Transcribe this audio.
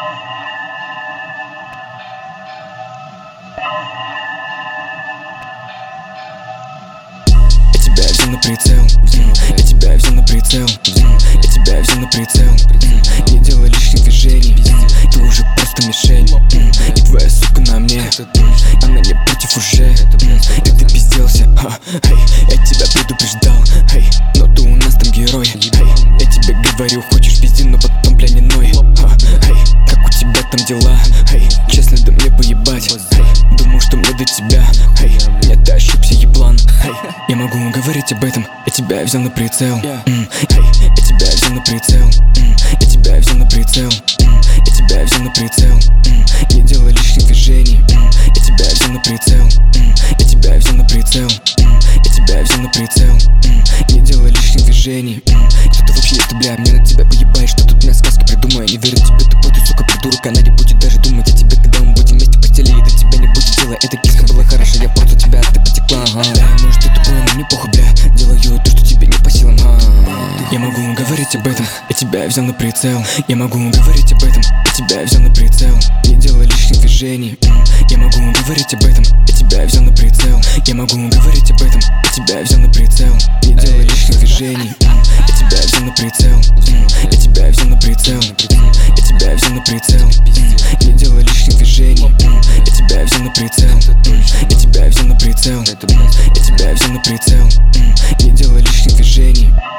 тебя взял на прицел, я тебя взял на прицел, я тебя взял на прицел. Не делай лишних движений, ты уже просто мишень. И твоя сука на мне, она не против уже. И ты пизделся, я тебя предупреждал, но ты у нас там герой. Я тебе говорю, хочешь пизди, но потом бля не ной. Как у тебя там дела? Честно, да мне поебать. Думал, что мне до тебя, нет, ты ошибся, еблан. Я могу говорить об этом, я тебя взял на прицел. Я тебя взял на прицел, я тебя взял на прицел, я тебя взял на прицел. Не делай лишних движений, я тебя взял на прицел, я тебя взял на прицел, я тебя взял на прицел. Не делай лишних движений. Кто ты вообще есть, бля, мне на тебя поебать. Что тут мне сказки придумаю, не верю тебе, тупой ты, сука, придурок. Она не будет даже думать о тебе, когда мы будем вместе в постели. И до тебя не будет дела, эта киска была хороша, я просто тебя, ты потекла. Может ты тупой, но мне похуй, бля, делаю то, что тебе не по силам. Я могу говорить об этом, я тебя взял на прицел. Я могу говорить об этом, я тебя взял на прицел. Не делай лишних движений. Я могу говорить об этом, я тебя взял на прицел. Я могу говорить об этом, я тебя взял на прицел. Не делай лишних движений. Я тебя взял на прицел, я тебя взял на прицел, я тебя взял на прицел. Не делай лишних движений. Я тебя взял на прицел, я тебя взял на прицел, я тебя взял на прицел. Не делай лишних движений.